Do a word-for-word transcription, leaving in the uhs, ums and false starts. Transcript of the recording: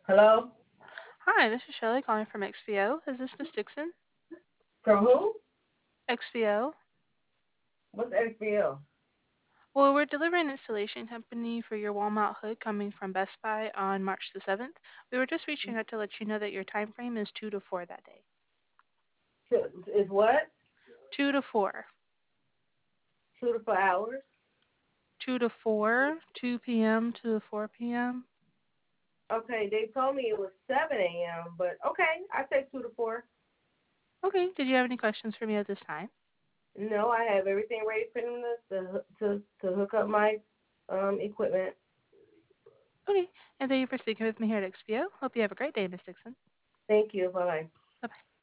Hello? Hi, this is Shelley calling from X P O. Is this Miss Dixon? From who? X P O? What's X B L? Well, we're delivering an installation company for your wall mount hood coming from Best Buy on March the seventh. We were just reaching out to let you know that your time frame is two to four that day. Is what? two to four. Two to four hours? two to four, two p m to four p m Okay, they told me it was seven a m, but okay, I say two to four. Okay, did you have any questions for me at this time? No, I have everything ready for them to, to, to, to hook up my um equipment. Okay, and thank you for speaking with me here at X P O. Hope you have a great day, Miss Dixon. Thank you. Bye bye. Bye bye.